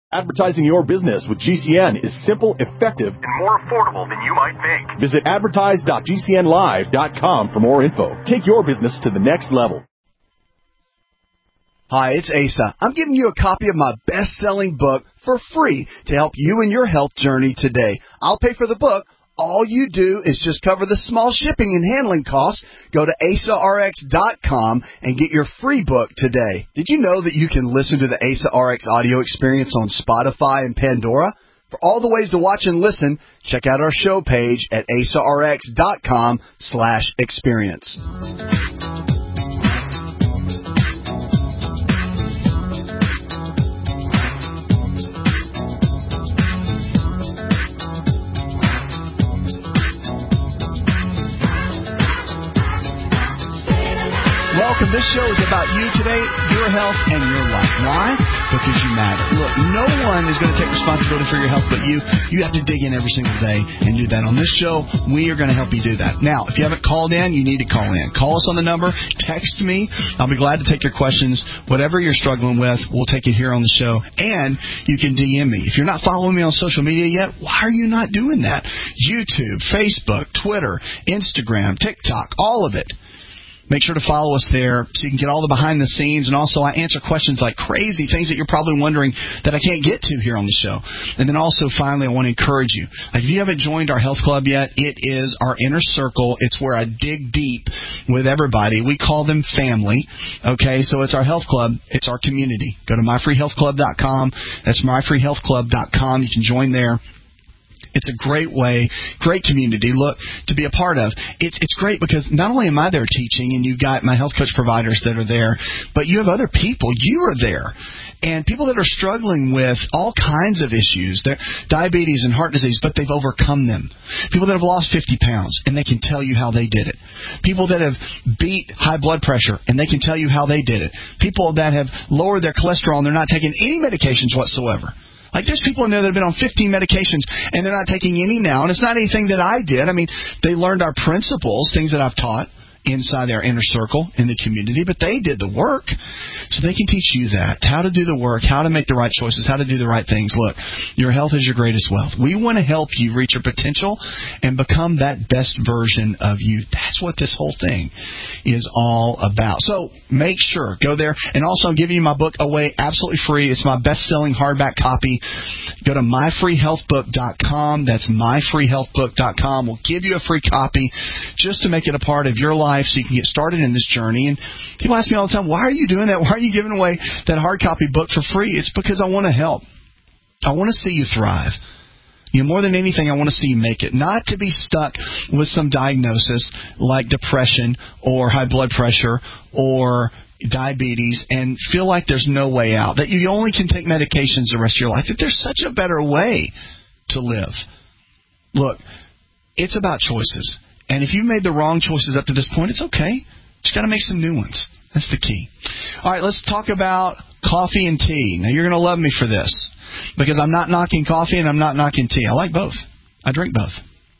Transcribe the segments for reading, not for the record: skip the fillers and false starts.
Advertising your business with GCN is simple, effective, and more affordable than you might think. Visit advertise.gcnlive.com for more info. Take your business to the next level. Hi, it's Asa. I'm giving you a copy of my best-selling book for free to help you in your health journey today. I'll pay for the book. All you do is just cover the small shipping and handling costs. Go to AsaRx.com and get your free book today. Did you know that you can listen to the Asa RX audio experience on Spotify and Pandora? For all the ways to watch and listen, check out our show page at AsaRx.com/experience. Welcome. This show is about you today, your health, and your life. Why? Because you matter. Look, no one is going to take responsibility for your health but you. You have to dig in every single day and do that. On this show, we are going to help you do that. Now, if you haven't called in, you need to call in. Call us on the number. Text me. I'll be glad to take your questions. Whatever you're struggling with, we'll take it here on the show. And you can DM me. If you're not following me on social media yet, why are you not doing that? YouTube, Facebook, Twitter, Instagram, TikTok, all of it. Make sure to follow us there so you can get all the behind the scenes. And also, I answer questions like crazy, things that you're probably wondering that I can't get to here on the show. And then also, finally, I want to encourage you. Like, if you haven't joined our health club yet, it is our inner circle. It's where I dig deep with everybody. We call them family. Okay, so it's our health club. It's our community. Go to myfreehealthclub.com. That's myfreehealthclub.com. You can join there. It's a great way, great community, look, to be a part of. It's great because not only am I there teaching, and you've got my health coach providers that are there, but you have other people. You are there. And people that are struggling with all kinds of issues, diabetes and heart disease, but they've overcome them. People that have lost 50 pounds, and they can tell you how they did it. People that have beat high blood pressure, and they can tell you how they did it. People that have lowered their cholesterol, and they're not taking any medications whatsoever. Like, there's people in there that have been on 15 medications, and they're not taking any now. And it's not anything that I did. I mean, they learned our principles, things that I've taught inside our inner circle in the community, but they did the work. So they can teach you that, how to do the work, how to make the right choices, how to do the right things. Look, your health is your greatest wealth. We want to help you reach your potential and become that best version of you. That's what this whole thing is all about. So make sure, go there. And also, I'm giving you my book away absolutely free. It's my best-selling hardback copy. Go to myfreehealthbook.com. That's myfreehealthbook.com. We'll give you a free copy just to make it a part of your life so you can get started in this journey. And people ask me all the time, why are you doing that? Why are you giving away that hard copy book for free? It's because I want to help. I want to see you thrive. You know, more than anything, I want to see you make it. Not to be stuck with some diagnosis like depression or high blood pressure or diabetes and feel like there's no way out, that you only can take medications the rest of your life, that there's such a better way to live. Look, it's about choices. And if you've made the wrong choices up to this point, it's okay. Just got to make some new ones. That's the key. All right, let's talk about coffee and tea. Now, you're going to love me for this because I'm not knocking coffee and I'm not knocking tea. I like both. I drink both.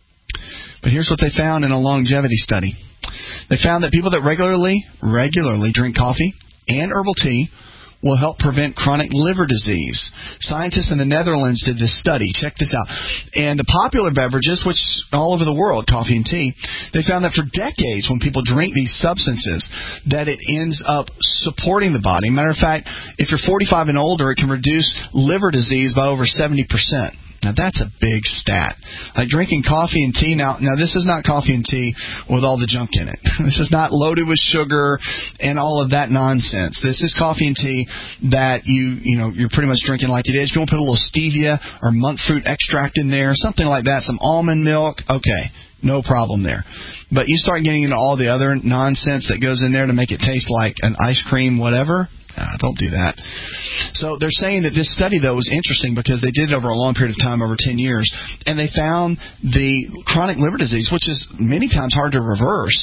But here's what they found in a longevity study. They found that people that regularly drink coffee and herbal tea will help prevent chronic liver disease. Scientists in the Netherlands did this study. Check this out. And the popular beverages, which all over the world, coffee and tea, they found that for decades when people drink these substances, that it ends up supporting the body. Matter of fact, if you're 45 and older, it can reduce liver disease by over 70%. Now, that's a big stat. Like drinking coffee and tea. Now, this is not coffee and tea with all the junk in it. This is not loaded with sugar and all of that nonsense. This is coffee and tea that you're pretty much drinking like it is. If you want to put a little stevia or monk fruit extract in there, something like that, some almond milk, okay, no problem there. But you start getting into all the other nonsense that goes in there to make it taste like an ice cream, whatever. Don't do that. So they're saying that this study, though, was interesting because they did it over a long period of time, over 10 years, and they found the chronic liver disease, which is many times hard to reverse,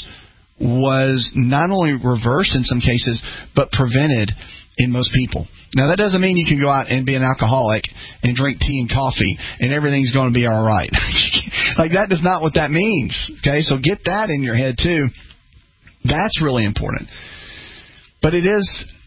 was not only reversed in some cases, but prevented in most people. Now, that doesn't mean you can go out and be an alcoholic and drink tea and coffee and everything's going to be all right. Like, that is not what that means. Okay, so get that in your head, too. That's really important. But it is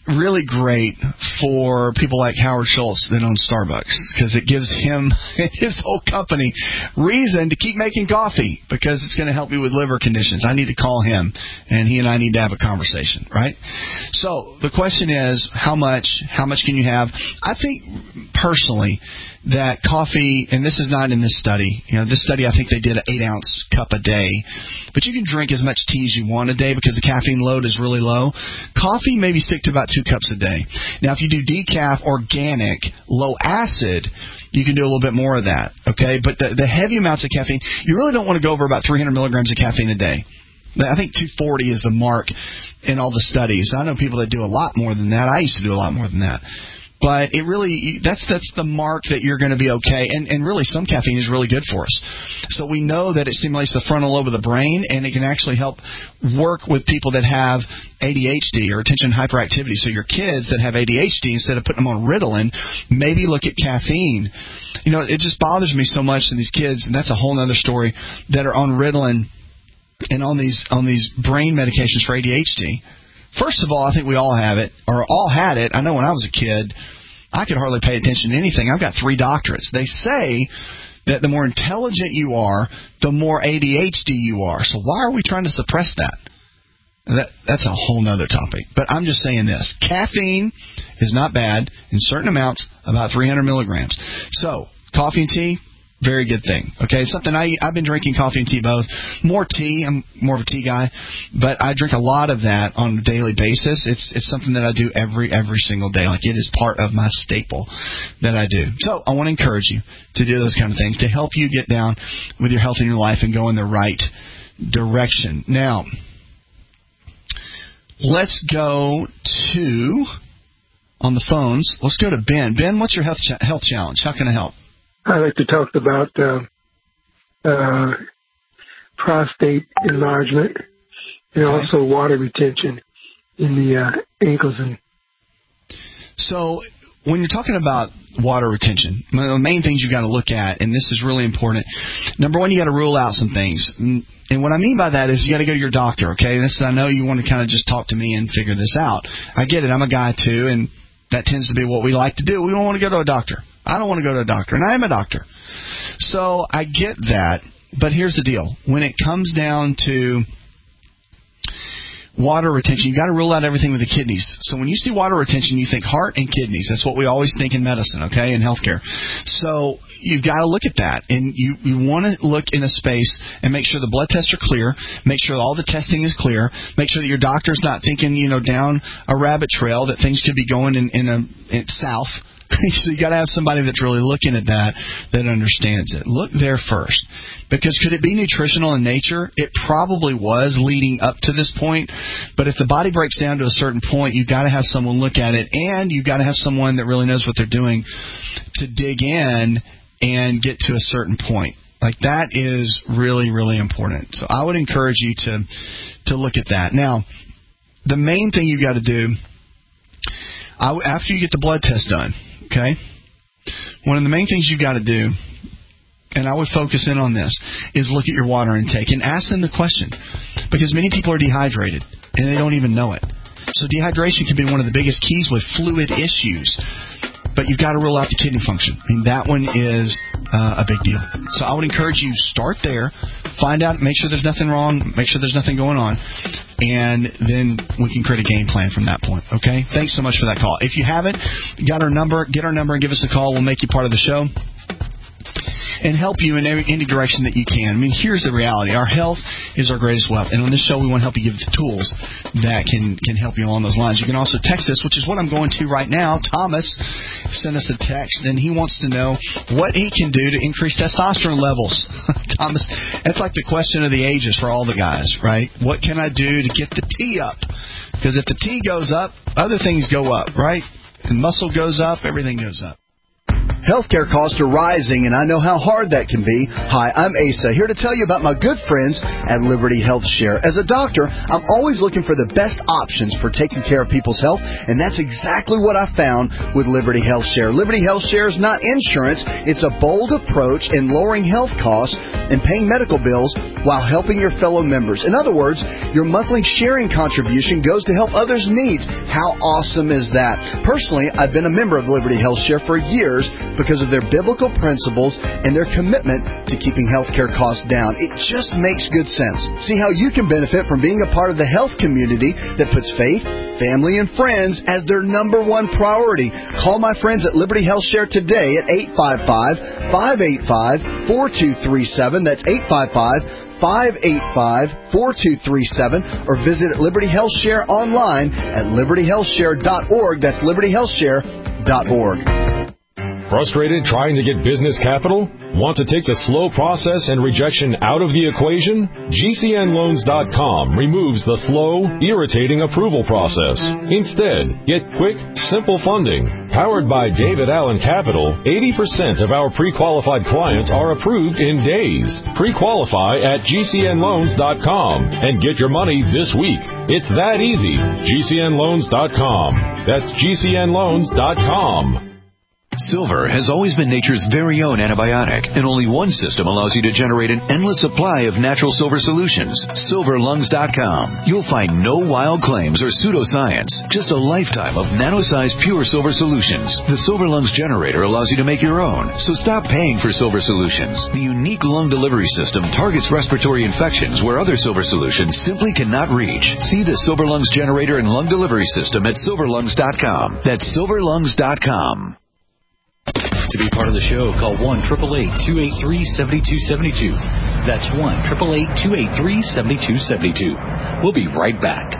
really great for people like Howard Schultz that owns Starbucks, because it gives him and his whole company reason to keep making coffee, because it's going to help me with liver conditions. I need to call him, and he and I need to have a conversation, right? So the question is, how much can you have? I think personally that coffee, and this is not in this study. This study, I think they did an 8-ounce cup a day. But you can drink as much tea as you want a day because the caffeine load is really low. Coffee, maybe stick to about 2 cups a day. Now, if you do decaf, organic, low acid, you can do a little bit more of that, okay? But the heavy amounts of caffeine, you really don't want to go over about 300 milligrams of caffeine a day. I think 240 is the mark in all the studies. I know people that do a lot more than that. I used to do a lot more than that. But it really, that's the mark that you're going to be okay. And really, some caffeine is really good for us. So we know that it stimulates the frontal lobe of the brain, and it can actually help work with people that have ADHD or attention hyperactivity. So your kids that have ADHD, instead of putting them on Ritalin, maybe look at caffeine. It just bothers me so much in these kids, and that's a whole other story, that are on Ritalin and on these brain medications for ADHD. First of all, I think we all have it, or all had it. I know when I was a kid, I could hardly pay attention to anything. I've got 3 doctorates. They say that the more intelligent you are, the more ADHD you are. So why are we trying to suppress that? That's a whole nother topic. But I'm just saying this. Caffeine is not bad in certain amounts, about 300 milligrams. So coffee and tea, very good thing. Okay, it's something I've been drinking coffee and tea both. More tea. I'm more of a tea guy, but I drink a lot of that on a daily basis. It's something that I do every single day. Like, it is part of my staple that I do. So I want to encourage you to do those kind of things to help you get down with your health in your life and go in the right direction. Now, let's go to on the phones. Let's go to Ben. Ben, what's your health challenge? How can I help? I'd like to talk about prostate enlargement and also water retention in the ankles. So when you're talking about water retention, the main things you've got to look at, and this is really important, number one, you got to rule out some things. And what I mean by that is you got to go to your doctor, okay? I know you want to kind of just talk to me and figure this out. I get it. I'm a guy, too, and that tends to be what we like to do. We don't want to go to a doctor. I don't want to go to a doctor, and I am a doctor. So I get that, but here's the deal. When it comes down to water retention, you got to rule out everything with the kidneys. So when you see water retention, you think heart and kidneys. That's what we always think in medicine, okay, in healthcare. So you've got to look at that, and you want to look in a space and make sure the blood tests are clear, make sure all the testing is clear, make sure that your doctor's not thinking, down a rabbit trail that things could be going in south. So you got to have somebody that's really looking at that understands it. Look there first. Because could it be nutritional in nature? It probably was leading up to this point. But if the body breaks down to a certain point, you've got to have someone look at it, and you've got to have someone that really knows what they're doing to dig in and get to a certain point. Like, that is really, really important. So I would encourage you to look at that. Now, the main thing you've got to do, after you get the blood test done, okay, one of the main things you've got to do, and I would focus in on this, is look at your water intake and ask them the question. Because many people are dehydrated, and they don't even know it. So dehydration can be one of the biggest keys with fluid issues. But you've got to rule out the kidney function. I mean, that one is a big deal. So I would encourage you, start there, find out, make sure there's nothing wrong, make sure there's nothing going on, and then we can create a game plan from that point, okay? Thanks so much for that call. If you haven't got our number, get our number and give us a call. We'll make you part of the show and help you in any direction that you can. I mean, here's the reality. Our health is our greatest wealth. And on this show, we want to help you give the tools that can help you along those lines. You can also text us, which is what I'm going to right now. Thomas sent us a text, and he wants to know what he can do to increase testosterone levels. Thomas, that's like the question of the ages for all the guys, right? What can I do to get the T up? Because if the T goes up, other things go up, right? And muscle goes up, everything goes up. Healthcare costs are rising, and I know how hard that can be. Hi, I'm Asa, here to tell you about my good friends at Liberty Health Share. As a doctor, I'm always looking for the best options for taking care of people's health, and that's exactly what I found with Liberty Health Share. Liberty Health Share is not insurance. It's a bold approach in lowering health costs and paying medical bills while helping your fellow members. In other words, your monthly sharing contribution goes to help others' needs. How awesome is that? Personally, I've been a member of Liberty Health Share for years because of their biblical principles and their commitment to keeping healthcare costs down. It just makes good sense. See how you can benefit from being a part of the health community that puts faith, family, and friends as their number one priority. Call my friends at Liberty Health Share today at 855-585-4237. That's 855-585-4237, or visit Liberty Health Share online at libertyhealthshare.org. That's libertyhealthshare.org. Frustrated trying to get business capital? Want to take the slow process and rejection out of the equation? GCNloans.com removes the slow, irritating approval process. Instead, get quick, simple funding. Powered by David Allen Capital, 80% of our pre-qualified clients are approved in days. Pre-qualify at GCNloans.com and get your money this week. It's that easy. GCNloans.com. That's GCNloans.com. Silver has always been nature's very own antibiotic, and only one system allows you to generate an endless supply of natural silver solutions. SilverLungs.com. You'll find no wild claims or pseudoscience, just a lifetime of nano-sized pure silver solutions. The Silver Lungs generator allows you to make your own, so stop paying for silver solutions. The unique lung delivery system targets respiratory infections where other silver solutions simply cannot reach. See the Silver Lungs generator and lung delivery system at SilverLungs.com. That's SilverLungs.com. To be part of the show, call 1-888-283-7272. That's 1-888-283-7272. We'll be right back.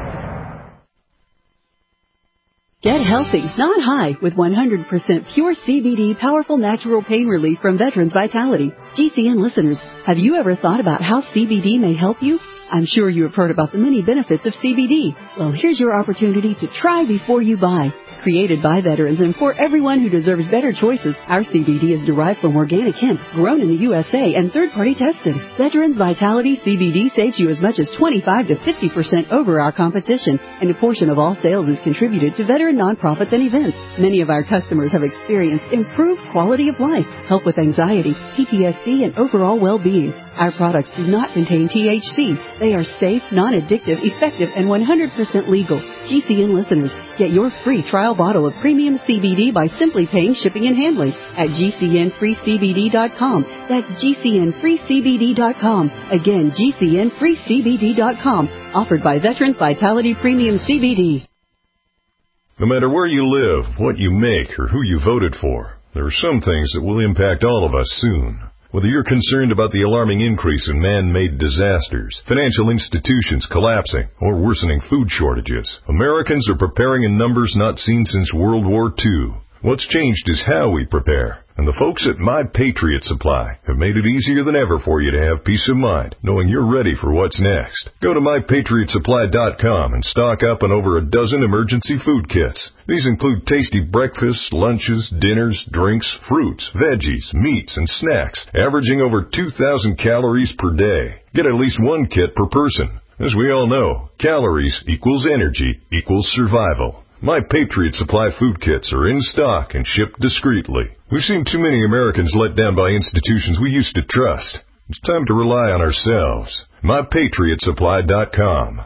Get healthy, not high, with 100% pure CBD powerful natural pain relief from Veterans Vitality. GCN listeners, have you ever thought about how CBD may help you? I'm sure you have heard about the many benefits of CBD. Well, here's your opportunity to try before you buy. Created by veterans and for everyone who deserves better choices, our CBD is derived from organic hemp, grown in the USA, and third-party tested. Veterans Vitality CBD saves you as much as 25 to 50% over our competition, and a portion of all sales is contributed to veteran nonprofits and events. Many of our customers have experienced improved quality of life, help with anxiety, PTSD, and overall well-being. Our products do not contain THC. They are safe, non-addictive, effective, and 100% legal. GCN listeners, get your free trial bottle of premium CBD by simply paying shipping and handling at GCNFreeCBD.com. That's GCNFreeCBD.com. Again, GCNFreeCBD.com. Offered by Veterans Vitality Premium CBD. No matter where you live, what you make, or who you voted for, there are some things that will impact all of us soon. Whether you're concerned about the alarming increase in man-made disasters, financial institutions collapsing, or worsening food shortages, Americans are preparing in numbers not seen since World War II. What's changed is how we prepare. And the folks at My Patriot Supply have made it easier than ever for you to have peace of mind, knowing you're ready for what's next. Go to MyPatriotSupply.com and stock up on over a dozen emergency food kits. These include tasty breakfasts, lunches, dinners, drinks, fruits, veggies, meats, and snacks, averaging over 2,000 calories per day. Get at least one kit per person. As we all know, calories equals energy equals survival. My Patriot Supply food kits are in stock and shipped discreetly. We've seen too many Americans let down by institutions we used to trust. It's time to rely on ourselves. MyPatriotSupply.com.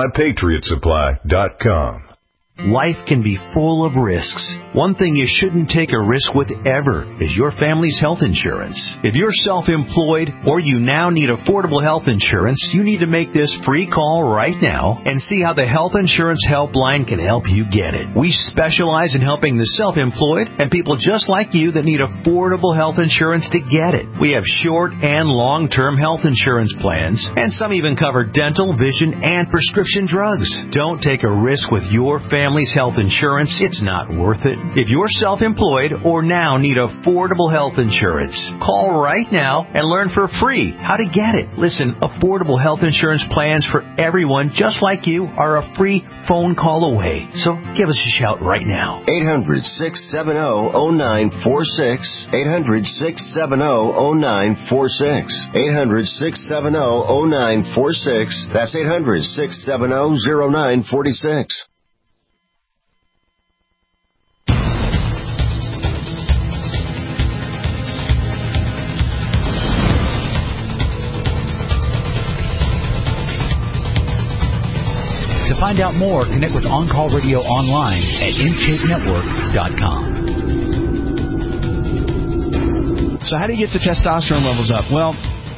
MyPatriotSupply.com. Life can be full of risks. One thing you shouldn't take a risk with ever is your family's health insurance. If you're self-employed or you now need affordable health insurance, you need to make this free call right now and see how the Health Insurance Helpline can help you get it. We specialize in helping the self-employed and people just like you that need affordable health insurance to get it. We have short and long-term health insurance plans, and some even cover dental, vision, and prescription drugs. Don't take a risk with your family's health insurance. It's not worth it. If you're self-employed or now need affordable health insurance, call right now and learn for free how to get it. Listen, affordable health insurance plans for everyone just like you are a free phone call away. So give us a shout right now. 800-670-0946. 800-670-0946. 800-670-0946. That's 800-670-0946. find out more, connect with On Call Radio online at InShapeNetwork.com. So how do you get the testosterone levels up? Well,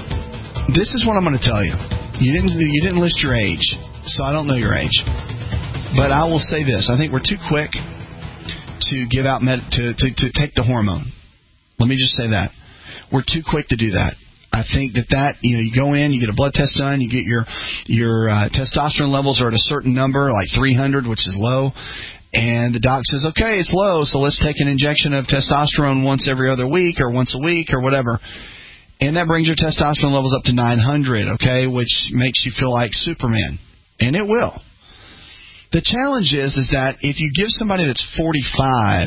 this is what I'm going to tell you. You didn't list your age, so I don't know your age. But I will say this. I think we're too quick to give out to take the hormone. Let me just say that. We're too quick to do that. I think that you go in, you get a blood test done, you get your testosterone levels are at a certain number, like 300, which is low, and the doc says, okay, it's low, so let's take an injection of testosterone once every other week or once a week or whatever. And that brings your testosterone levels up to 900, okay, which makes you feel like Superman. And it will. The challenge is that if you give somebody that's 45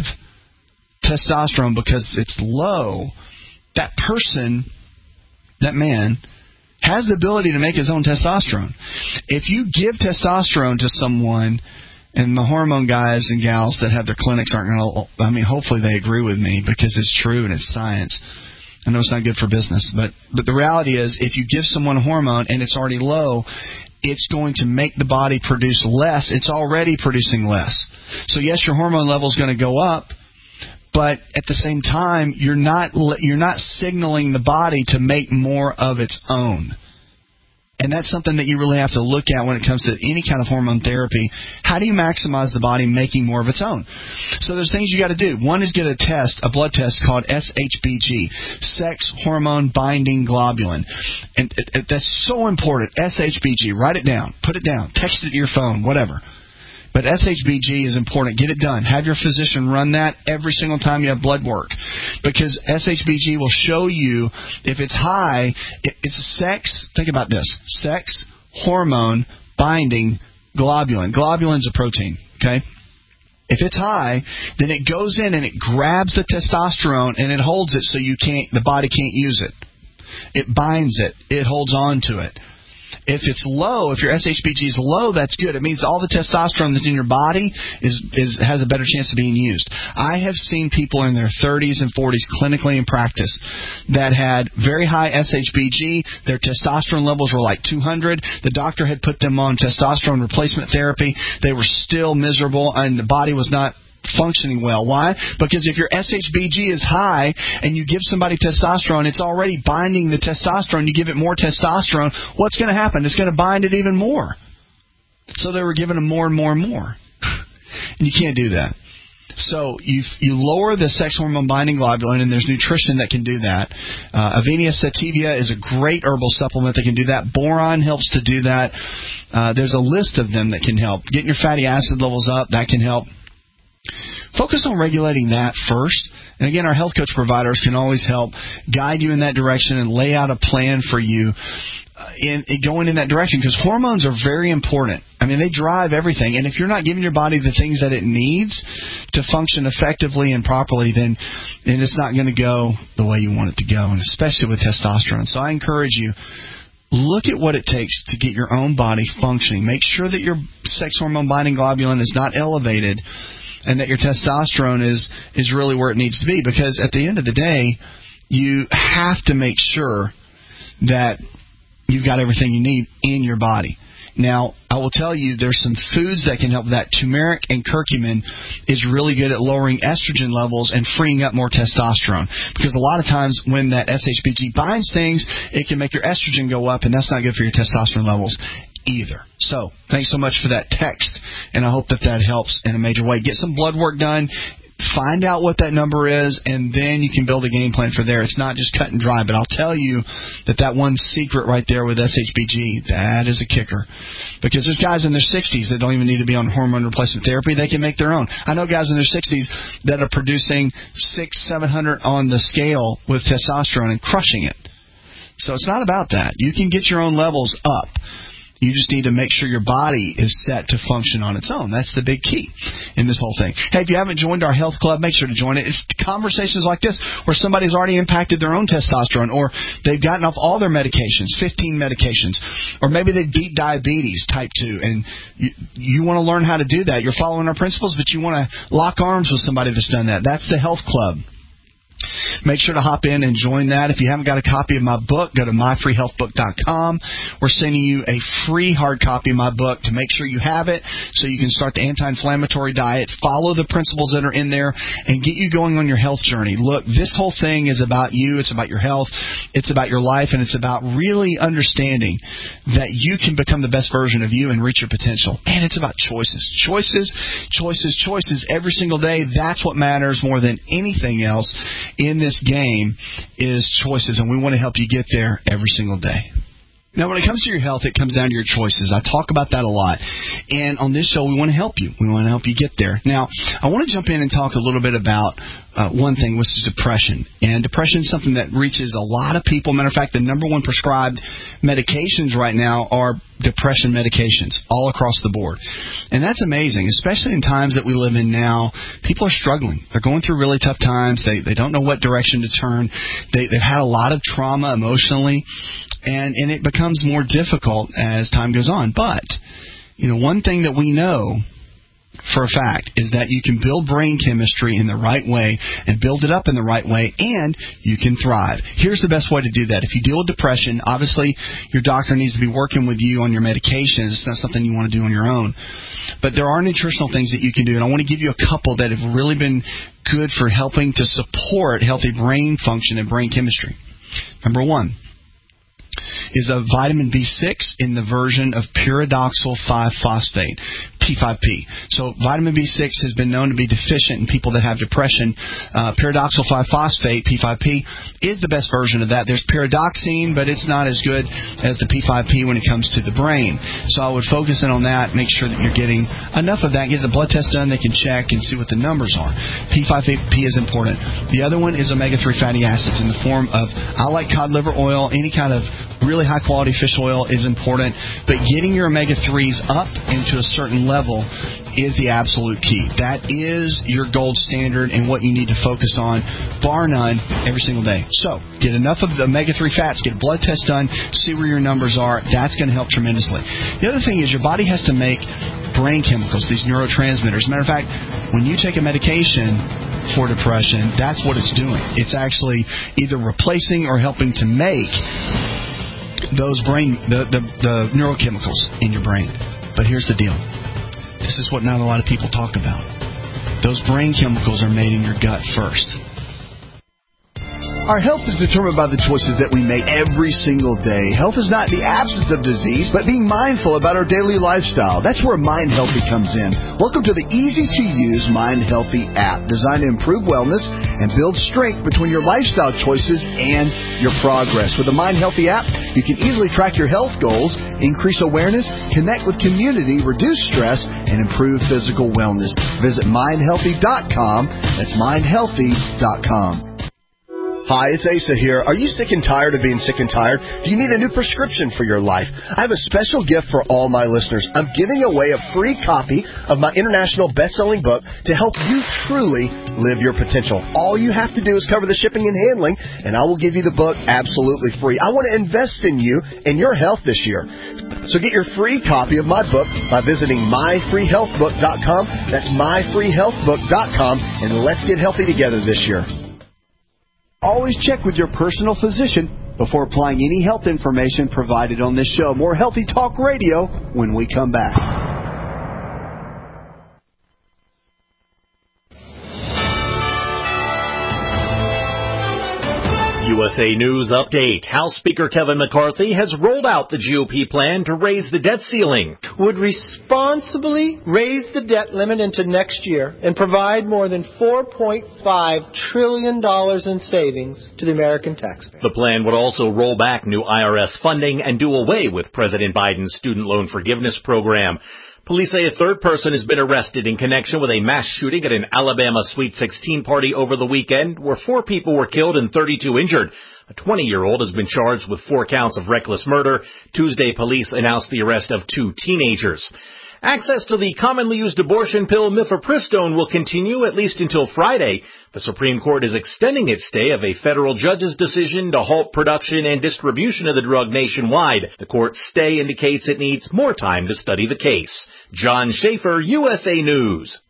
testosterone because it's low, that person, that man, has the ability to make his own testosterone. If you give testosterone to someone, and the hormone guys and gals that have their clinics aren't going to, hopefully they agree with me because it's true and it's science. I know it's not good for business, but the reality is if you give someone a hormone and it's already low, it's going to make the body produce less. It's already producing less. So yes, your hormone level is going to go up, but at the same time, you're not signaling the body to make more of its own. And that's something that you really have to look at when it comes to any kind of hormone therapy. How do you maximize the body making more of its own? So there's things you got to do. One is get a blood test called SHBG, sex hormone binding globulin. And that's so important. SHBG, write it down, put it down, text it to your phone, whatever. But SHBG is important. Get it done. Have your physician run that every single time you have blood work. Because SHBG will show you if it's high, it's sex, think about this, sex hormone binding globulin. Globulin's a protein, okay? If it's high, then it goes in and it grabs the testosterone and it holds it so the body can't use it. It binds it. It holds on to it. If it's low, if your SHBG is low, that's good. It means all the testosterone that's in your body has a better chance of being used. I have seen people in their 30s and 40s clinically in practice that had very high SHBG. Their testosterone levels were like 200. The doctor had put them on testosterone replacement therapy. They were still miserable, and the body was not functioning well. Why? Because if your SHBG is high and you give somebody testosterone, it's already binding the testosterone. You give it more testosterone, what's going to happen? It's going to bind it even more. So they were giving them more and more and more. And you can't do that. So you lower the sex hormone binding globulin, and there's nutrition that can do that. Avenia sativa is a great herbal supplement that can do that. Boron helps to do that. There's a list of them that can help. Getting your fatty acid levels up, that can help. Focus on regulating that first. And again, our health coach providers can always help guide you in that direction and lay out a plan for you in going in that direction, because hormones are very important. They drive everything. And if you're not giving your body the things that it needs to function effectively and properly, then it's not going to go the way you want it to go, and especially with testosterone. So I encourage you, look at what it takes to get your own body functioning. Make sure that your sex hormone binding globulin is not elevated, and that your testosterone is really where it needs to be. Because at the end of the day, you have to make sure that you've got everything you need in your body. Now, I will tell you, there's some foods that can help that. Turmeric and curcumin is really good at lowering estrogen levels and freeing up more testosterone. Because a lot of times when that SHBG binds things, it can make your estrogen go up, and that's not good for your testosterone levels either. So, thanks so much for that text, and I hope that helps in a major way. Get some blood work done. Find out what that number is, and then you can build a game plan for there. It's not just cut and dry, but I'll tell you that one secret right there with SHBG, that is a kicker. Because there's guys in their 60s that don't even need to be on hormone replacement therapy. They can make their own. I know guys in their 60s that are producing 600-700 on the scale with testosterone and crushing it. So it's not about that. You can get your own levels up. You just need to make sure your body is set to function on its own. That's the big key in this whole thing. Hey, if you haven't joined our health club, make sure to join it. It's conversations like this where somebody's already impacted their own testosterone, or they've gotten off all their medications, 15 medications, or maybe they beat diabetes type 2, and you want to learn how to do that. You're following our principles, but you want to lock arms with somebody that's done that. That's the health club. Make sure to hop in and join that. If you haven't got a copy of my book, go to myfreehealthbook.com. We're sending you a free hard copy of my book to make sure you have it so you can start the anti-inflammatory diet, follow the principles that are in there, and get you going on your health journey. Look, this whole thing is about you. It's about your health. It's about your life, and it's about really understanding that you can become the best version of you and reach your potential. And it's about choices. Choices, choices, choices every single day. That's what matters more than anything else in this game is choices, and we want to help you get there every single day. Now, when it comes to your health, it comes down to your choices. I talk about that a lot. And on this show, we want to help you. We want to help you get there. Now, I want to jump in and talk a little bit about one thing, which is depression. And depression is something that reaches a lot of people. Matter of fact, the number one prescribed medications right now are depression medications all across the board. And that's amazing, especially in times that we live in now. People are struggling. They're going through really tough times. They don't know what direction to turn. They've had a lot of trauma emotionally, and it becomes more difficult as time goes on. But, one thing that we know for a fact is that you can build brain chemistry in the right way and build it up in the right way, and you can thrive. Here's the best way to do that. If you deal with depression, obviously your doctor needs to be working with you on your medications. It's not something you want to do on your own. But there are nutritional things that you can do, and I want to give you a couple that have really been good for helping to support healthy brain function and brain chemistry. Number one is a vitamin B6 in the version of pyridoxal 5-phosphate, P5P. So vitamin B6 has been known to be deficient in people that have depression. Pyridoxal 5-phosphate, P5P, is the best version of that. There's pyridoxine, but it's not as good as the P5P when it comes to the brain. So I would focus in on that, make sure that you're getting enough of that. Get a blood test done, they can check and see what the numbers are. P5P is important. The other one is omega-3 fatty acids in the form of, I like cod liver oil, any kind of really high-quality fish oil is important, but getting your omega-3s up into a certain level is the absolute key. That is your gold standard and what you need to focus on, bar none, every single day. So, get enough of the omega-3 fats, get a blood test done, see where your numbers are. That's going to help tremendously. The other thing is your body has to make brain chemicals, these neurotransmitters. Matter of fact, when you take a medication for depression, that's what it's doing. It's actually either replacing or helping to make those the neurochemicals in your brain. But here's the deal. This is what not a lot of people talk about. Those brain chemicals are made in your gut first. Our health is determined by the choices that we make every single day. Health is not the absence of disease, but being mindful about our daily lifestyle. That's where Mind Healthy comes in. Welcome to the easy-to-use Mind Healthy app, designed to improve wellness and build strength between your lifestyle choices and your progress. With the Mind Healthy app, you can easily track your health goals, increase awareness, connect with community, reduce stress, and improve physical wellness. Visit mindhealthy.com. That's mindhealthy.com. Hi, it's Asa here. Are you sick and tired of being sick and tired? Do you need a new prescription for your life? I have a special gift for all my listeners. I'm giving away a free copy of my international best-selling book to help you truly live your potential. All you have to do is cover the shipping and handling, and I will give you the book absolutely free. I want to invest in you and your health this year. So get your free copy of my book by visiting myfreehealthbook.com. That's myfreehealthbook.com, and let's get healthy together this year. Always check with your personal physician before applying any health information provided on this show. More Healthy Talk Radio when we come back. USA News Update. House Speaker Kevin McCarthy has rolled out the GOP plan to raise the debt ceiling. Would responsibly raise the debt limit into next year and provide more than $4.5 trillion in savings to the American taxpayer. The plan would also roll back new IRS funding and do away with President Biden's student loan forgiveness program. Police say a third person has been arrested in connection with a mass shooting at an Alabama Sweet 16 party over the weekend, where 4 people were killed and 32 injured. A 20-year-old has been charged with 4 counts of reckless murder. Tuesday, police announced the arrest of 2 teenagers. Access to the commonly used abortion pill mifepristone will continue at least until Friday. The Supreme Court is extending its stay of a federal judge's decision to halt production and distribution of the drug nationwide. The court's stay indicates it needs more time to study the case. John Schaefer, USA News.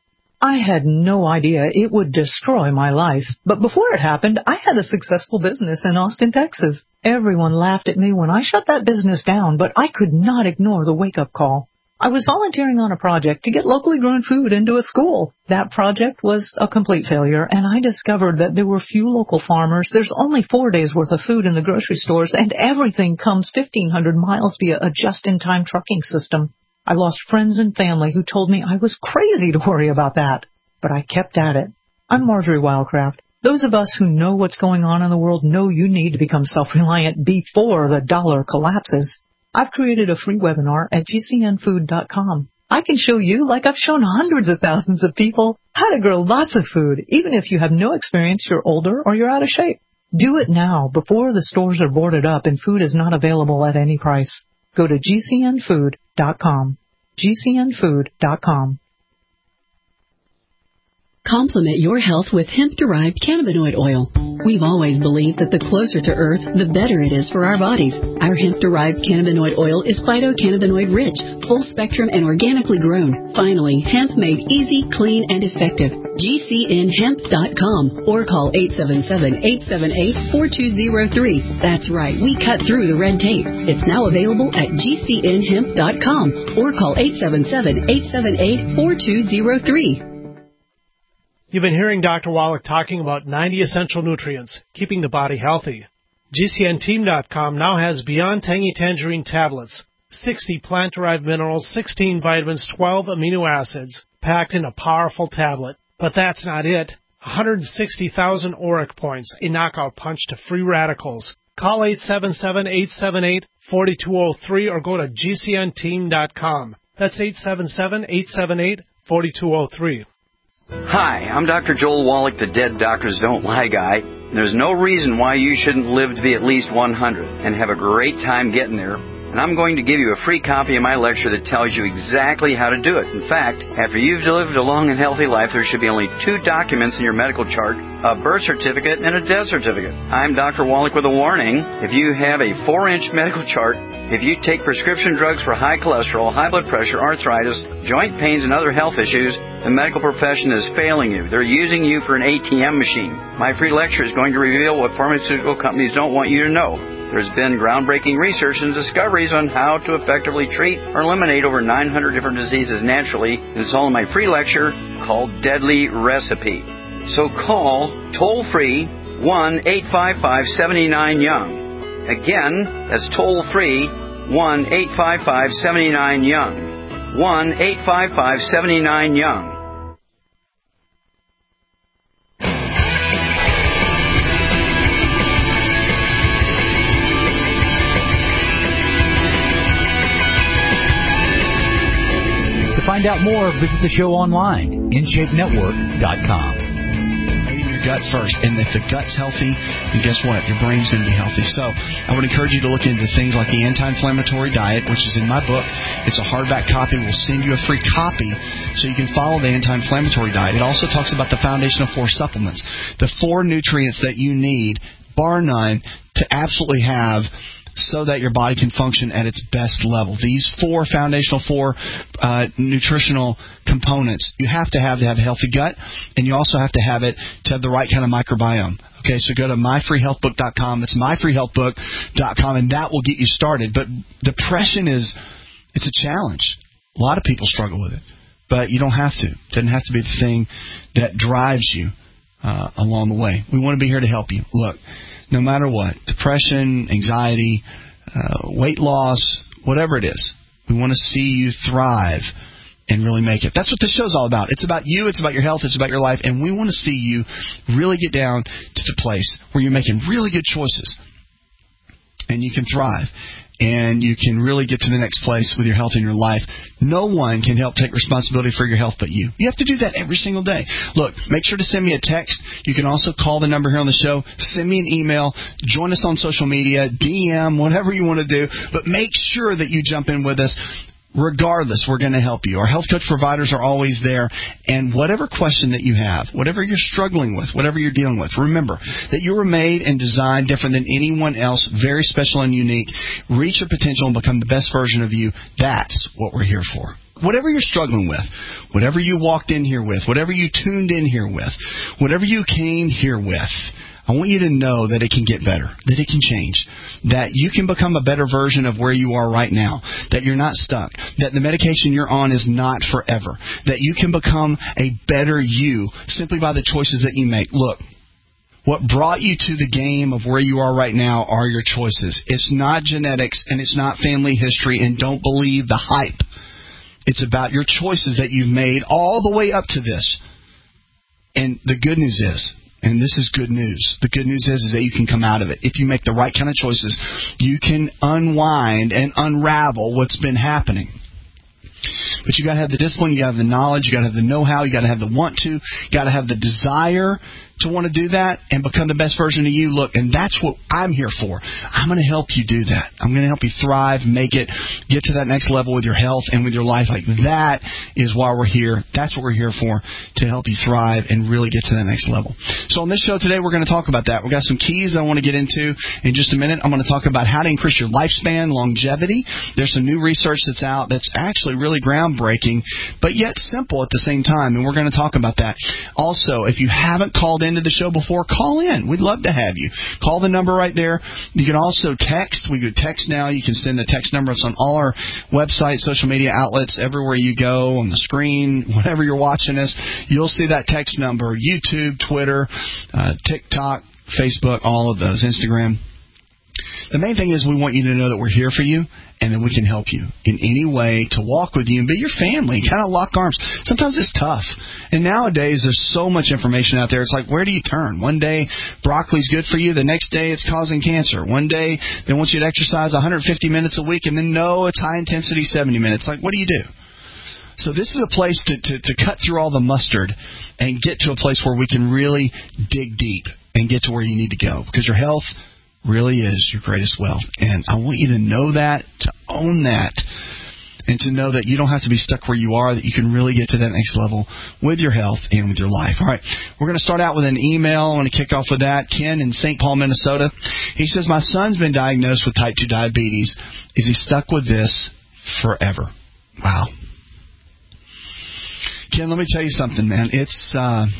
I had no idea it would destroy my life. But before it happened, I had a successful business in Austin, Texas. Everyone laughed at me when I shut that business down, but I could not ignore the wake-up call. I was volunteering on a project to get locally grown food into a school. That project was a complete failure, and I discovered that there were few local farmers. There's only 4 days' worth of food in the grocery stores, and everything comes 1,500 miles via a just-in-time trucking system. I lost friends and family who told me I was crazy to worry about that. But I kept at it. I'm Marjorie Wildcraft. Those of us who know what's going on in the world know you need to become self-reliant before the dollar collapses. I've created a free webinar at gcnfood.com. I can show you, like I've shown hundreds of thousands of people, how to grow lots of food, even if you have no experience, you're older, or you're out of shape. Do it now, before the stores are boarded up and food is not available at any price. Go to gcnfood.com. gcnfood.com. Complement your health with hemp-derived cannabinoid oil. We've always believed that the closer to Earth, the better it is for our bodies. Our hemp-derived cannabinoid oil is phytocannabinoid-rich, full-spectrum, and organically grown. Finally, hemp made easy, clean, and effective. GCNhemp.com or call 877-878-4203. That's right, we cut through the red tape. It's now available at GCNhemp.com or call 877-878-4203. You've been hearing Dr. Wallach talking about 90 essential nutrients, keeping the body healthy. GCNteam.com now has Beyond Tangy Tangerine tablets, 60 plant-derived minerals, 16 vitamins, 12 amino acids, packed in a powerful tablet. But that's not it. 160,000 ORAC points, a knockout punch to free radicals. Call 877-878-4203 or go to GCNteam.com. That's 877-878-4203. Hi, I'm Dr. Joel Wallach, the Dead Doctors Don't Lie guy. There's no reason why you shouldn't live to be at least 100 and have a great time getting there. And I'm going to give you a free copy of my lecture that tells you exactly how to do it. In fact, after you've lived a long and healthy life, there should be only 2 documents in your medical chart, a birth certificate and a death certificate. I'm Dr. Wallach with a warning. If you have a 4-inch medical chart, if you take prescription drugs for high cholesterol, high blood pressure, arthritis, joint pains, and other health issues, the medical profession is failing you. They're using you for an ATM machine. My free lecture is going to reveal what pharmaceutical companies don't want you to know. There's been groundbreaking research and discoveries on how to effectively treat or eliminate over 900 different diseases naturally, and it's all in my free lecture called Deadly Recipe. So call toll-free 1-855-79-YOUNG. Again, that's toll-free 1-855-79-YOUNG. 1-855-79-YOUNG. To find out more, visit the show online, InShapeNetwork.com. Gut first, and if the gut's healthy, then guess what? Your brain's going to be healthy. So I would encourage you to look into things like the anti-inflammatory diet, which is in my book. It's a hardback copy. We'll send you a free copy so you can follow the anti-inflammatory diet. It also talks about the foundational 4 supplements, the 4 nutrients that you need, bar none, to absolutely have so that your body can function at its best level. These 4 foundational nutritional components you have to have a healthy gut, and you also have to have it to have the right kind of microbiome. Okay, so go to myfreehealthbook.com. That's myfreehealthbook.com, and that will get you started. But depression it's a challenge. A lot of people struggle with it, but you don't have to. It doesn't have to be the thing that drives you along the way. We want to be here to help you. Look, no matter what, depression, anxiety, weight loss, whatever it is, we want to see you thrive and really make it. That's what this show's all about. It's about you, it's about your health, it's about your life, and we want to see you really get down to the place where you're making really good choices and you can thrive and you can really get to the next place with your health and your life. No one can help take responsibility for your health but you. You have to do that every single day. Look, make sure to send me a text. You can also call the number here on the show. Send me an email. Join us on social media, DM, whatever you want to do. But make sure that you jump in with us. Regardless, we're going to help you. Our health coach providers are always there. And whatever question that you have, whatever you're struggling with, whatever you're dealing with, remember that you were made and designed different than anyone else, very special and unique. Reach your potential and become the best version of you. That's what we're here for. whatever you're struggling with, whatever you walked in here with, whatever you tuned in here with, whatever you came here with, I want you to know that it can get better, that it can change, that you can become a better version of where you are right now, that you're not stuck, that the medication you're on is not forever, that you can become a better you simply by the choices that you make. Look, what brought you to the game of where you are right now are your choices. It's not genetics and it's not family history, and don't believe the hype. It's about your choices that you've made all the way up to this. And the good news is, and this is good news, the good news is that you can come out of it. If you make the right kind of choices, you can unwind and unravel what's been happening. But you got to have the discipline, you got to have the knowledge, you got to have the know-how, you got to have the want to, you got to have the desire to want to do that and become the best version of you. Look, and that's what I'm here for. I'm going to help you do that. I'm going to help you thrive, make it, get to that next level with your health and with your life. Like, that is why we're here. That's what we're here for, to help you thrive and really get to that next level. So on this show today, we're going to talk about that. We've got some keys that I want to get into in just a minute. I'm going to talk about how to increase your lifespan, longevity. There's some new research that's out that's actually really groundbreaking, but yet simple at the same time, and we're going to talk about that. Also, if you haven't called into the show before, call in. We'd love to have you. Call the number right there. You can also text. We do text now. You can send the text number. It's on all our websites, social media outlets, everywhere you go, on the screen, whenever you're watching us, you'll see that text number. YouTube, Twitter, TikTok, Facebook, all of those, Instagram. The main thing is we want you to know that we're here for you and that we can help you in any way to walk with you and be your family, kind of lock arms. Sometimes it's tough. And nowadays there's so much information out there. It's like, where do you turn? One day broccoli's good for you. The next day it's causing cancer. One day they want you to exercise 150 minutes a week, and then no, it's high intensity 70 minutes. Like, what do you do? So this is a place to cut through all the mustard and get to a place where we can really dig deep and get to where you need to go, because your health really is your greatest wealth. And I want you to know that, to own that, and to know that you don't have to be stuck where you are, that you can really get to that next level with your health and with your life. All right, we're going to start out with an email. I want to kick off with that. Ken in St. Paul, Minnesota. He says, my son's been diagnosed with type 2 diabetes. Is he stuck with this forever? Wow. Ken, let me tell you something, man. It's,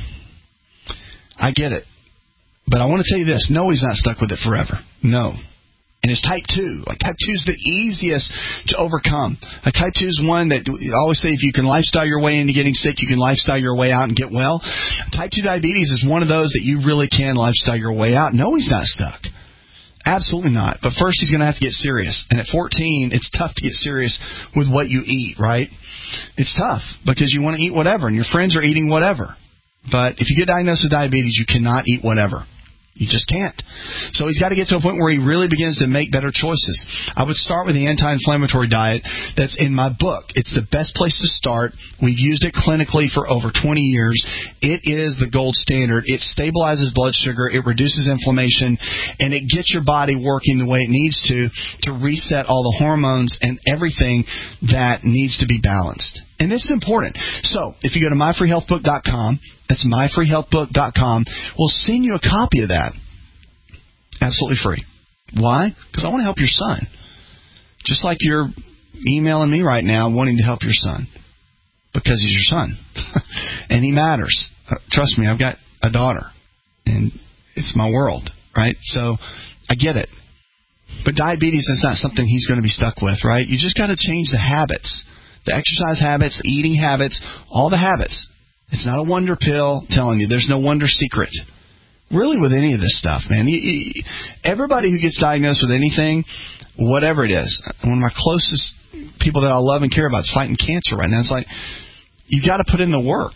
I get it. But I want to tell you this. No, he's not stuck with it forever. No. And it's type 2. Like, type 2 is the easiest to overcome. Like, type 2 is one that I always say, if you can lifestyle your way into getting sick, you can lifestyle your way out and get well. Type 2 diabetes is one of those that you really can lifestyle your way out. No, he's not stuck. Absolutely not. But first, he's going to have to get serious. And at 14, it's tough to get serious with what you eat, right? It's tough because you want to eat whatever, and your friends are eating whatever. But if you get diagnosed with diabetes, you cannot eat whatever. You just can't. So he's got to get to a point where he really begins to make better choices. I would start with the anti-inflammatory diet that's in my book. It's the best place to start. We've used it clinically for over 20 years. It is the gold standard. It stabilizes blood sugar. It reduces inflammation. And it gets your body working the way it needs to reset all the hormones and everything that needs to be balanced. And this is important. So if you go to myfreehealthbook.com, that's myfreehealthbook.com, we'll send you a copy of that absolutely free. Why? Because I want to help your son. Just like you're emailing me right now wanting to help your son. Because he's your son. And he matters. Trust me, I've got a daughter. And it's my world, right? So I get it. But diabetes is not something he's going to be stuck with, right? You just got to change the habits. The exercise habits, the eating habits, all the habits. It's not a wonder pill telling you. There's no wonder secret. Really, with any of this stuff, man. Everybody who gets diagnosed with anything, whatever it is, one of my closest people that I love and care about is fighting cancer right now. It's like, you got to put in the work.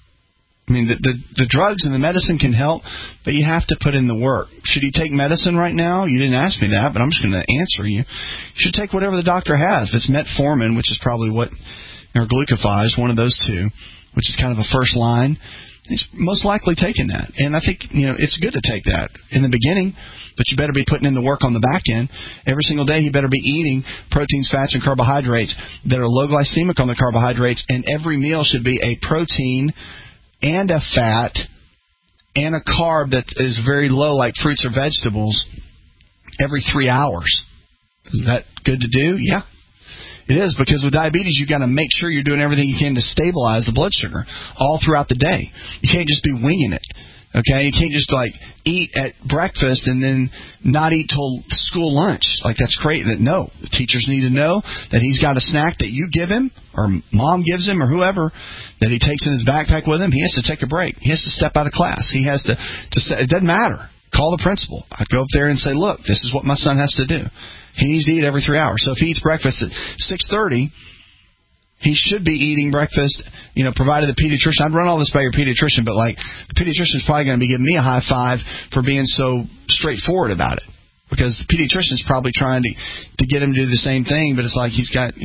I mean, the drugs and the medicine can help, but you have to put in the work. Should you take medicine right now? You didn't ask me that, but I'm just going to answer you. You should take whatever the doctor has. If it's metformin, which is probably what, or glucophage, one of those two, which is kind of a first line, it's most likely taking that. And I think, it's good to take that in the beginning, but you better be putting in the work on the back end. Every single day you better be eating proteins, fats, and carbohydrates that are low glycemic on the carbohydrates, and every meal should be a protein and a fat and a carb that is very low, like fruits or vegetables, every 3 hours. Is that good to do? Yeah. It is, because with diabetes, you got to make sure you're doing everything you can to stabilize the blood sugar all throughout the day. You can't just be winging it. Okay, you can't just eat at breakfast and then not eat till school lunch. That's crazy. No, the teachers need to know that he's got a snack that you give him, or mom gives him, or whoever, that he takes in his backpack with him. He has to take a break. He has to step out of class. He has to say, it doesn't matter. Call the principal. I'd go up there and say, look, this is what my son has to do. He needs to eat every 3 hours. So if he eats breakfast at 6:30, he should be eating breakfast, provided the pediatrician. I'd run all this by your pediatrician, but the pediatrician's probably going to be giving me a high five for being so straightforward about it, because the pediatrician's probably trying to get him to do the same thing, but it's like she's got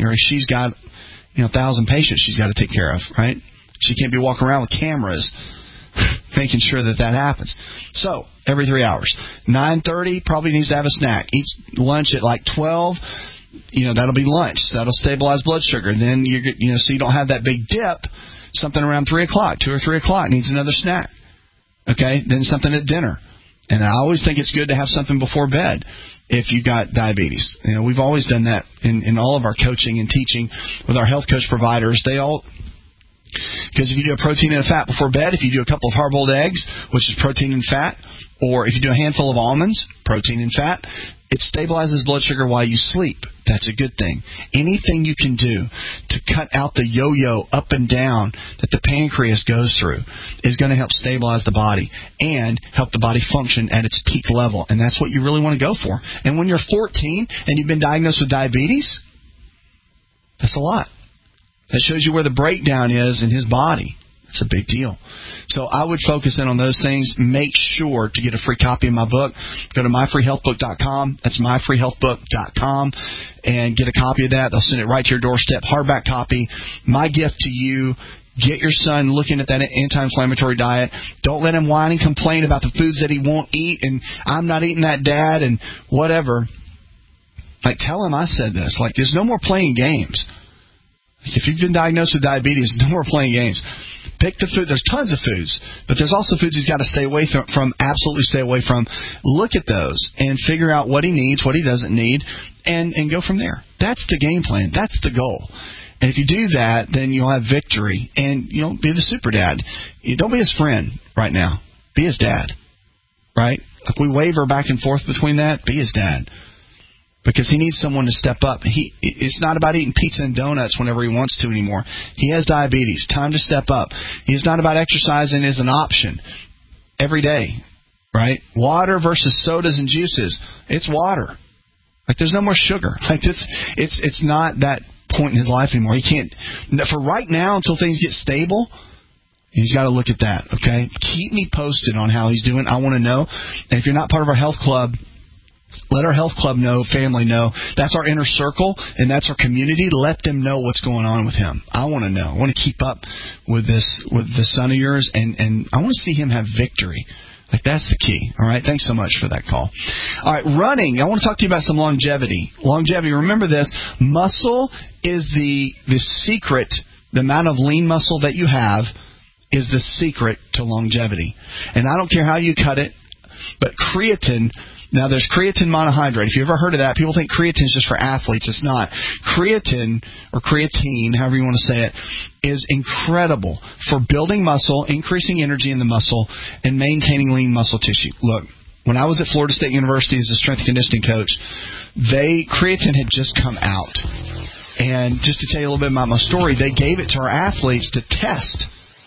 1,000 patients she's got to take care of, right? She can't be walking around with cameras making sure that happens. So every 3 hours. 9:30 probably needs to have a snack. Eats lunch at 12. That'll be lunch. That'll stabilize blood sugar. Then so you don't have that big dip. Something around 3 o'clock, 2 or 3 o'clock, needs another snack. Okay, then something at dinner. And I always think it's good to have something before bed if you got diabetes. We've always done that in all of our coaching and teaching with our health coach providers. Because if you do a protein and a fat before bed, if you do a couple of hard-boiled eggs, which is protein and fat, or if you do a handful of almonds, protein and fat, it stabilizes blood sugar while you sleep. That's a good thing. Anything you can do to cut out the yo-yo up and down that the pancreas goes through is going to help stabilize the body and help the body function at its peak level. And that's what you really want to go for. And when you're 14 and you've been diagnosed with diabetes, that's a lot. That shows you where the breakdown is in his body. It's a big deal. So I would focus in on those things. Make sure to get a free copy of my book. Go to myfreehealthbook.com. That's myfreehealthbook.com. And get a copy of that. They'll send it right to your doorstep. Hardback copy. My gift to you. Get your son looking at that anti-inflammatory diet. Don't let him whine and complain about the foods that he won't eat. And I'm not eating that, Dad, and whatever. Tell him I said this. There's no more playing games. If you've been diagnosed with diabetes, no more playing games. Pick the food. There's tons of foods, but there's also foods he's got to stay away from, absolutely stay away from. Look at those and figure out what he needs, what he doesn't need, and go from there. That's the game plan. That's the goal. And if you do that, then you'll have victory, and you'll be the super dad. Don't be his friend right now. Be his dad, right? If we waver back and forth between that, be his dad. Because he needs someone to step up. It's not about eating pizza and donuts whenever he wants to anymore. He has diabetes. Time to step up. It's not about exercising as an option every day, right? Water versus sodas and juices. It's water. There's no more sugar. It's not that point in his life anymore. He can't. For right now, until things get stable, he's got to look at that, okay? Keep me posted on how he's doing. I want to know. And if you're not part of our health club, let our health club know, family know. That's our inner circle, and that's our community. Let them know what's going on with him. I want to know. I want to keep up with this son of yours, and I want to see him have victory. That's the key. All right, thanks so much for that call. All right, running. I want to talk to you about some longevity. Longevity, remember this. Muscle is the secret. The amount of lean muscle that you have is the secret to longevity. And I don't care how you cut it, but creatine... Now, there's creatine monohydrate. If you've ever heard of that, people think creatine is just for athletes. It's not. Creatine, or creatine, however you want to say it, is incredible for building muscle, increasing energy in the muscle, and maintaining lean muscle tissue. Look, when I was at Florida State University as a strength and conditioning coach, creatine had just come out. And just to tell you a little bit about my story, they gave it to our athletes to test.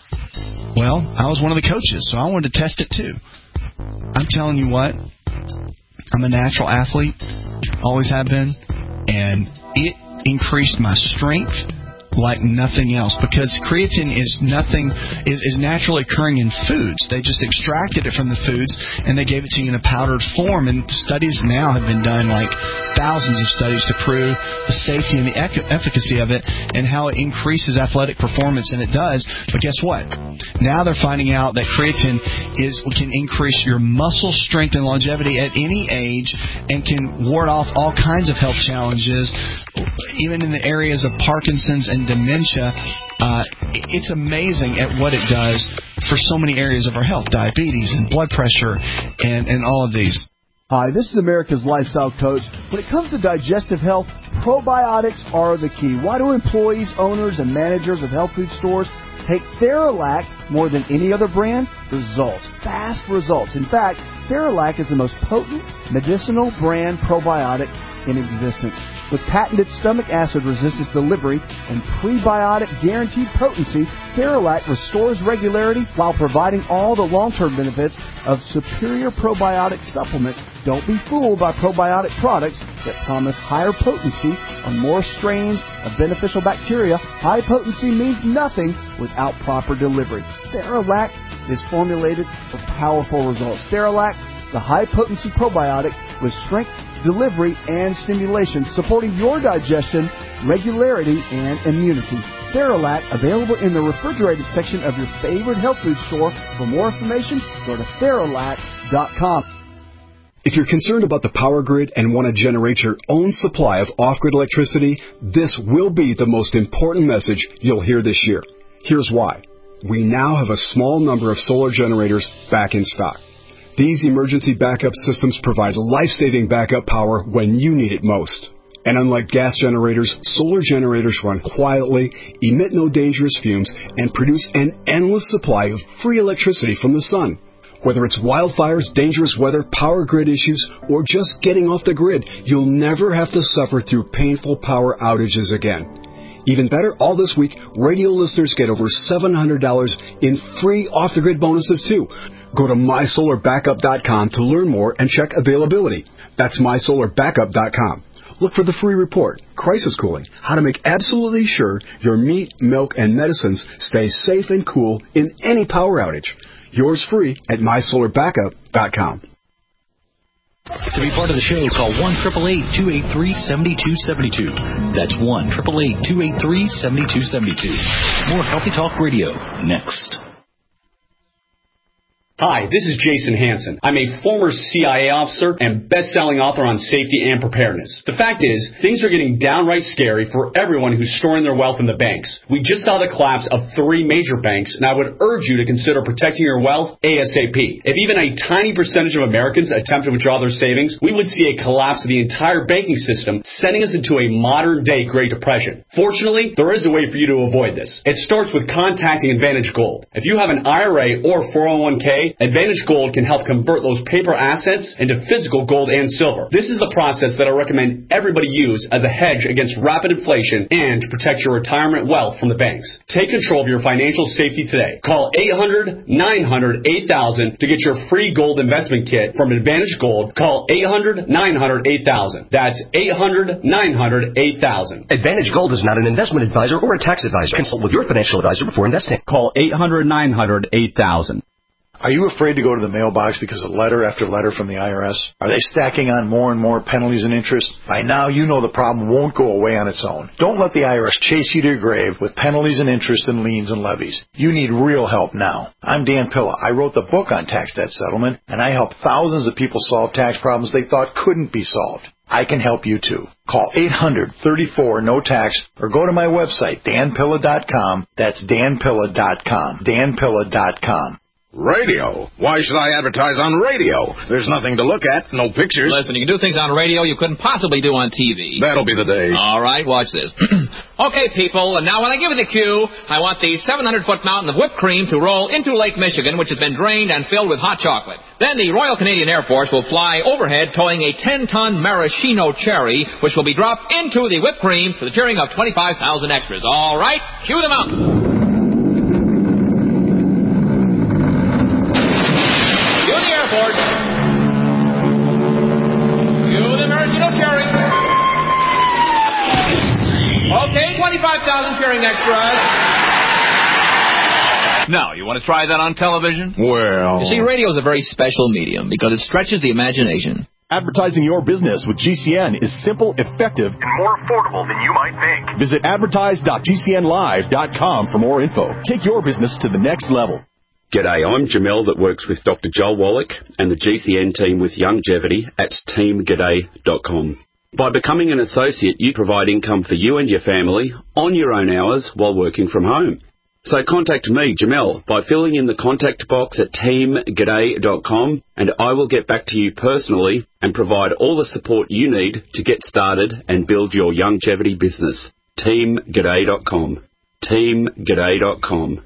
Well, I was one of the coaches, so I wanted to test it too. I'm telling you what, I'm a natural athlete, always have been, and it increased my strength like nothing else, because creatine is naturally occurring in foods. They just extracted it from the foods and they gave it to you in a powdered form, and studies now have been done, thousands of studies, to prove the safety and the efficacy of it and how it increases athletic performance, and it does. But guess what? Now they're finding out that creatine can increase your muscle strength and longevity at any age and can ward off all kinds of health challenges, even in the areas of Parkinson's and dementia. It's amazing at what it does for so many areas of our health, diabetes and blood pressure and all of these. Hi, this is America's Lifestyle Coach. When it comes to digestive health, probiotics are the key. Why do employees, owners, and managers of health food stores take Theralac more than any other brand? Results. Fast results. In fact, Theralac is the most potent medicinal brand probiotic in existence. With patented stomach acid resistance delivery and prebiotic guaranteed potency, Theralac restores regularity while providing all the long-term benefits of superior probiotic supplements. Don't be fooled by probiotic products that promise higher potency on more strains of beneficial bacteria. High potency means nothing without proper delivery. Theralac is formulated for powerful results. Theralac, the high-potency probiotic with strength, delivery, and stimulation, supporting your digestion, regularity, and immunity. Theralac, available in the refrigerated section of your favorite health food store. For more information, go to Theralac.com. If you're concerned about the power grid and want to generate your own supply of off-grid electricity, this will be the most important message you'll hear this year. Here's why. We now have a small number of solar generators back in stock. These emergency backup systems provide life-saving backup power when you need it most. And unlike gas generators, solar generators run quietly, emit no dangerous fumes, and produce an endless supply of free electricity from the sun. Whether it's wildfires, dangerous weather, power grid issues, or just getting off the grid, you'll never have to suffer through painful power outages again. Even better, all this week, radio listeners get over $700 in free off-the-grid bonuses, too. Go to MySolarBackup.com to learn more and check availability. That's MySolarBackup.com. Look for the free report, Crisis Cooling, how to make absolutely sure your meat, milk, and medicines stay safe and cool in any power outage. Yours free at MySolarBackup.com. To be part of the show, call 1-888-283-7272. That's 1-888-283-7272. More Healthy Talk Radio next. Hi, this is Jason Hansen. I'm a former CIA officer and best-selling author on safety and preparedness. The fact is, things are getting downright scary for everyone who's storing their wealth in the banks. We just saw the collapse of 3 major banks, and I would urge you to consider protecting your wealth ASAP. If even a tiny percentage of Americans attempt to withdraw their savings, we would see a collapse of the entire banking system, sending us into a modern-day Great Depression. Fortunately, there is a way for you to avoid this. It starts with contacting Advantage Gold. If you have an IRA or 401k, Advantage Gold can help convert those paper assets into physical gold and silver. This is the process that I recommend everybody use as a hedge against rapid inflation and to protect your retirement wealth from the banks. Take control of your financial safety today. Call 800-900-8000 to get your free gold investment kit from Advantage Gold. Call 800-900-8000. That's 800-900-8000. Advantage Gold is not an investment advisor or a tax advisor. Consult with your financial advisor before investing. Call 800-900-8000. Are you afraid to go to the mailbox because of letter after letter from the IRS? Are they stacking on more and more penalties and interest? By now, you know the problem won't go away on its own. Don't let the IRS chase you to your grave with penalties and interest and liens and levies. You need real help now. I'm Dan Pilla. I wrote the book on tax debt settlement, and I help thousands of people solve tax problems they thought couldn't be solved. I can help you too. Call 800-34-NO-TAX or go to my website, danpilla.com. That's danpilla.com. danpilla.com. Radio? Why should I advertise on radio? There's nothing to look at, no pictures. Listen, you can do things on radio you couldn't possibly do on TV. That'll be the day. All right, watch this. Okay, people, and now when I give you the cue, I want the 700-foot mountain of whipped cream to roll into Lake Michigan, which has been drained and filled with hot chocolate. Then the Royal Canadian Air Force will fly overhead towing a 10-ton maraschino cherry, which will be dropped into the whipped cream for the cheering of 25,000 extras. All right, cue the mountain. Okay, 25,000 cheering extras. Now, you want to try that on television? Well... You see, radio is a very special medium because it stretches the imagination. Advertising your business with GCN is simple, effective, and more affordable than you might think. Visit advertise.gcnlive.com for more info. Take your business to the next level. G'day, I'm Jamel that works with Dr. Joel Wallach and the GCN team with Longevity at teamg'day.com. By becoming an associate, you provide income for you and your family on your own hours while working from home. So contact me, Jamel, by filling in the contact box at teamg'day.com, and I will get back to you personally and provide all the support you need to get started and build your longevity business. teamg'day.com. teamg'day.com.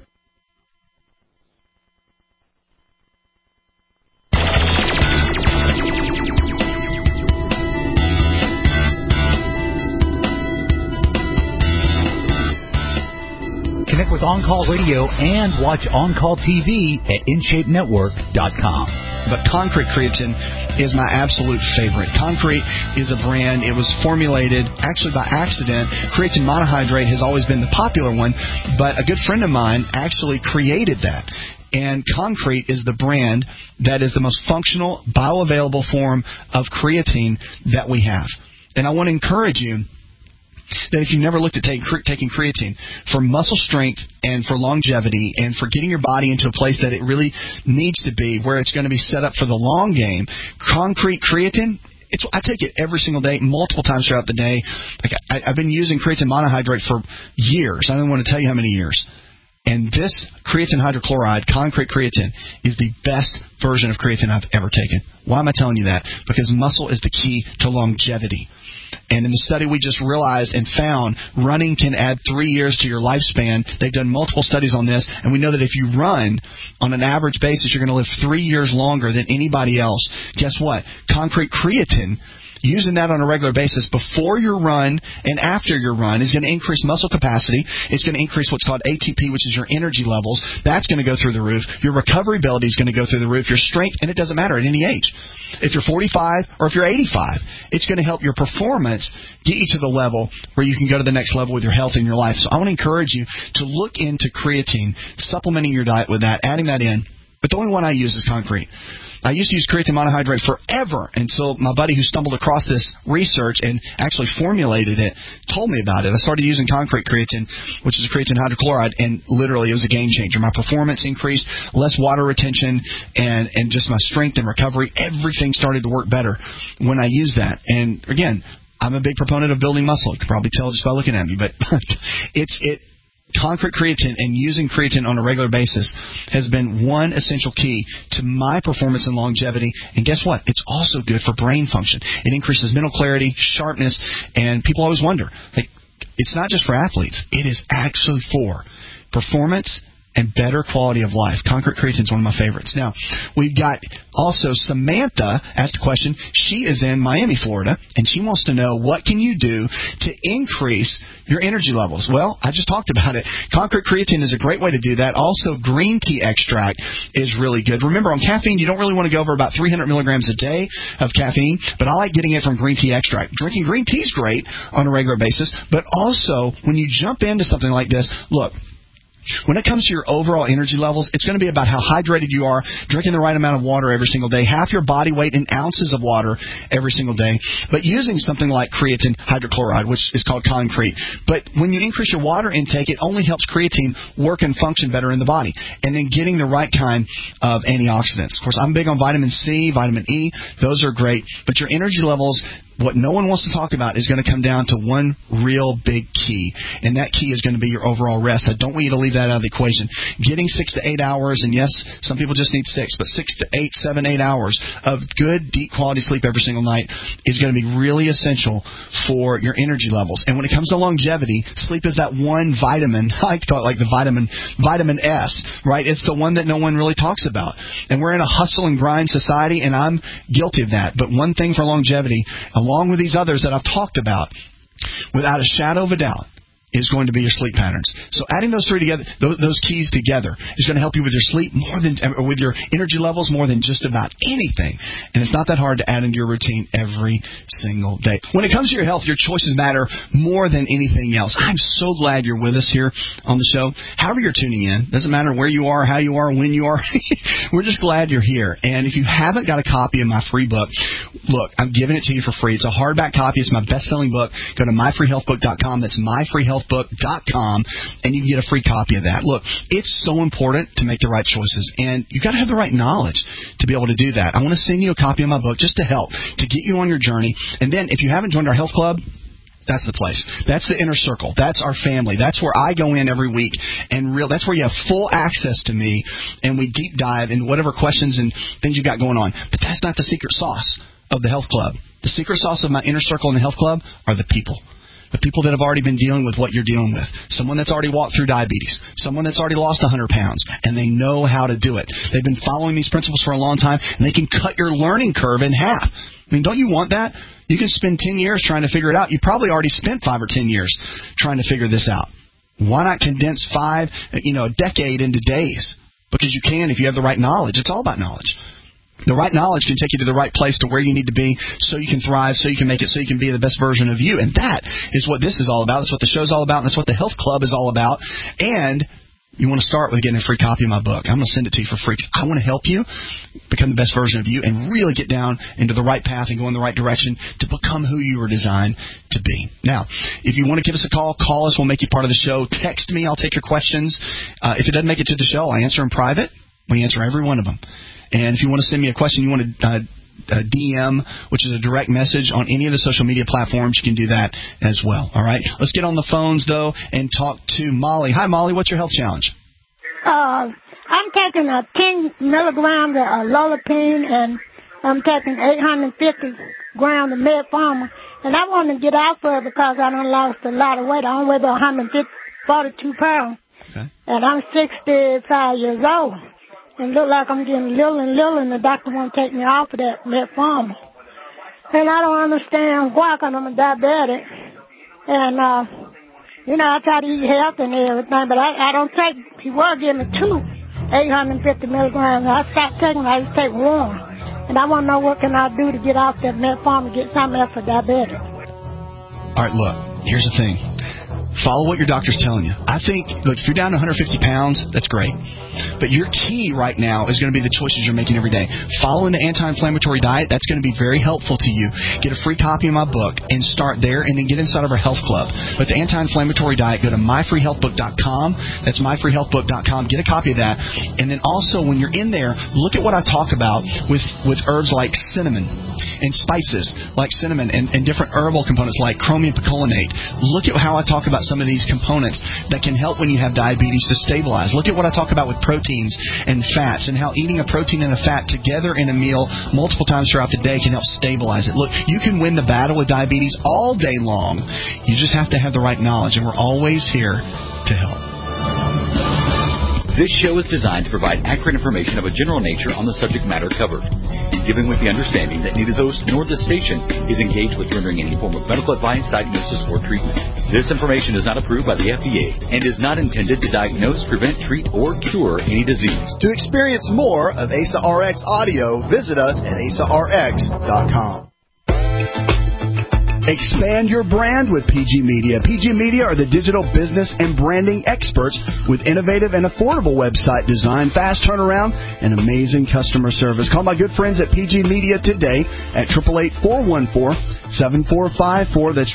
Connect with On Call Radio and watch On Call TV at InShapeNetwork.com. But Concrete Creatine is my absolute favorite. Concrete is a brand. It was formulated actually by accident. Creatine monohydrate has always been the popular one, but a good friend of mine actually created that. And Concrete is the brand that is the most functional, bioavailable form of creatine that we have. And I want to encourage you that if you've never looked at taking creatine for muscle strength and for longevity and for getting your body into a place that it really needs to be, where it's going to be set up for the long game, Concrete Creatine, I take it every single day, multiple times throughout the day. Like I've been using creatine monohydrate for years. I don't want to tell you how many years. And this creatine hydrochloride, Concrete Creatine, is the best version of creatine I've ever taken. Why am I telling you that? Because muscle is the key to longevity. And in the study we just realized and found, running can add 3 years to your lifespan. They've done multiple studies on this, and we know that if you run on an average basis, you're going to live 3 years longer than anybody else. Guess what? Concrete Creatine, using that on a regular basis before your run and after your run, is going to increase muscle capacity. It's going to increase what's called ATP, which is your energy levels. That's going to go through the roof. Your recovery ability is going to go through the roof. Your strength, and it doesn't matter at any age. If you're 45 or if you're 85, it's going to help your performance get you to the level where you can go to the next level with your health and your life. So I want to encourage you to look into creatine, supplementing your diet with that, adding that in. But the only one I use is Concrete. I used to use creatine monohydrate forever until my buddy who stumbled across this research and actually formulated it told me about it. I started using Concrete Creatine, which is a creatine hydrochloride, and literally it was a game changer. My performance increased, less water retention, and just my strength and recovery. Everything started to work better when I used that. And again, I'm a big proponent of building muscle. You can probably tell just by looking at me, but Concrete Creatine and using creatine on a regular basis has been one essential key to my performance and longevity. And guess what? It's also good for brain function. It increases mental clarity, sharpness, and people always wonder, like, it's not just for athletes. It is actually for performance and better quality of life. Concrete Creatine is one of my favorites. Now, we've got also Samantha asked a question. She is in Miami, Florida, and she wants to know, what can you do to increase your energy levels? Well, I just talked about it. Concrete Creatine is a great way to do that. Also, green tea extract is really good. Remember, on caffeine, you don't really want to go over about 300 milligrams a day of caffeine, but I like getting it from green tea extract. Drinking green tea is great on a regular basis, but also when you jump into something like this, look, when it comes to your overall energy levels, it's going to be about how hydrated you are, drinking the right amount of water every single day, half your body weight in ounces of water every single day, but using something like creatine hydrochloride, which is called Concrete. But when you increase your water intake, it only helps creatine work and function better in the body. And then getting the right kind of antioxidants. Of course, I'm big on vitamin C, vitamin E. Those are great. But your energy levels, what no one wants to talk about, is going to come down to one real big key, and that key is going to be your overall rest. I don't want you to leave that out of the equation. Getting 6 to 8 hours, and yes, some people just need 6, but 6 to 8, 7, 8 hours of good, deep quality sleep every single night is going to be really essential for your energy levels. And when it comes to longevity, sleep is that one vitamin. I like to call it like the vitamin S, right? It's the one that no one really talks about. And we're in a hustle and grind society, and I'm guilty of that. But one thing for longevity, along with these others that I've talked about, without a shadow of a doubt, is going to be your sleep patterns. So adding those three together, those keys together, is going to help you with your sleep more than, or with your energy levels more than just about anything. And it's not that hard to add into your routine every single day. When it comes to your health, your choices matter more than anything else. I'm so glad you're with us here on the show. However you're tuning in, doesn't matter where you are, how you are, when you are. We're just glad you're here. And if you haven't got a copy of my free book, look, I'm giving it to you for free. It's a hardback copy. It's my best-selling book. Go to myfreehealthbook.com. That's myfreehealthbook.com, and you can get a free copy of that. Look, it's so important to make the right choices, and you got to have the right knowledge to be able to do that. I want to send you a copy of my book just to help, to get you on your journey. And then if you haven't joined our health club, That's the place. That's the inner circle. That's our family. That's where I go in every week, and that's where you have full access to me, and we deep dive into whatever questions and things you got going on. But that's not the secret sauce of the Health Club. The secret sauce of my inner circle in the Health Club are the people. The people that have already been dealing with what you're dealing with. Someone that's already walked through diabetes. Someone that's already lost 100 pounds, and they know how to do it. They've been following these principles for a long time, and they can cut your learning curve in half. I mean, don't you want that? You can spend 10 years trying to figure it out. You probably already spent 5 or 10 years trying to figure this out. Why not condense a decade into days? Because you can if you have the right knowledge. It's all about knowledge. The right knowledge can take you to the right place to where you need to be so you can thrive, so you can make it, so you can be the best version of you. And that is what this is all about. That's what the show's all about. And that's what the Health Club is all about. And you want to start with getting a free copy of my book. I'm going to send it to you for free because I want to help you become the best version of you and really get down into the right path and go in the right direction to become who you were designed to be. Now, if you want to give us a call us. We'll make you part of the show. Text me. I'll take your questions. If it doesn't make it to the show, I answer in private. We answer every one of them. And if you want to send me a question, you want to DM, which is a direct message on any of the social media platforms, you can do that as well. All right? Let's get on the phones, though, and talk to Molly. Hi, Molly. What's your health challenge? I'm taking 10 milligrams of Lolipine, and I'm taking 850 grams of Metformin. And I want to get out for it because I done lost a lot of weight. I only weigh about 142 pounds. Okay. And I'm 65 years old. And look like I'm getting little and little, and the doctor won't take me off of that Metformin. And I don't understand why, because I'm a diabetic. And, I try to eat healthy and everything, but I don't take, he will give me 850 milligrams. I stopped taking them, I just take one. And I want to know what can I do to get off that Metformin and get something else for diabetic. All right, look, here's the thing. Follow what your doctor's telling you. I think, look, if you're down to 150 pounds, that's great. But your key right now is going to be the choices you're making every day. Following the anti-inflammatory diet, that's going to be very helpful to you. Get a free copy of my book and start there, and then get inside of our health club. But the anti-inflammatory diet, go to myfreehealthbook.com. That's myfreehealthbook.com. Get a copy of that. And then also, when you're in there, look at what I talk about with herbs like cinnamon and spices like cinnamon and different herbal components like chromium picolinate. Look at how I talk about some of these components that can help when you have diabetes to stabilize. Look at what I talk about with proteins and fats and how eating a protein and a fat together in a meal multiple times throughout the day can help stabilize it. Look, you can win the battle with diabetes all day long. You just have to have the right knowledge, and we're always here to help. This show is designed to provide accurate information of a general nature on the subject matter covered, given with the understanding that neither host nor the station is engaged with rendering any form of medical advice, diagnosis, or treatment. This information is not approved by the FDA and is not intended to diagnose, prevent, treat, or cure any disease. To experience more of ASA RX audio, visit us at asarx.com. Expand your brand with PG Media. PG Media are the digital business and branding experts with innovative and affordable website design, fast turnaround, and amazing customer service. Call my good friends at PG Media today at 888-414-7454. That's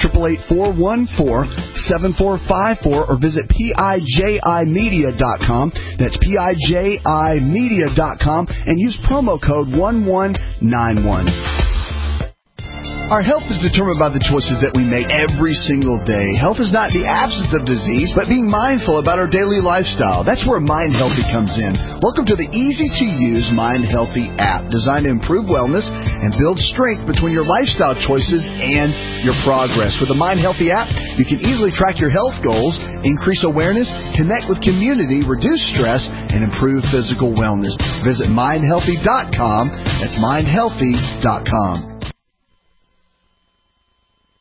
888-414-7454, or visit PIJImedia.com. That's PIJImedia.com, and use promo code 1191. Our health is determined by the choices that we make every single day. Health is not the absence of disease, but being mindful about our daily lifestyle. That's where Mind Healthy comes in. Welcome to the easy-to-use Mind Healthy app, designed to improve wellness and build strength between your lifestyle choices and your progress. With the Mind Healthy app, you can easily track your health goals, increase awareness, connect with community, reduce stress, and improve physical wellness. Visit mindhealthy.com. That's mindhealthy.com.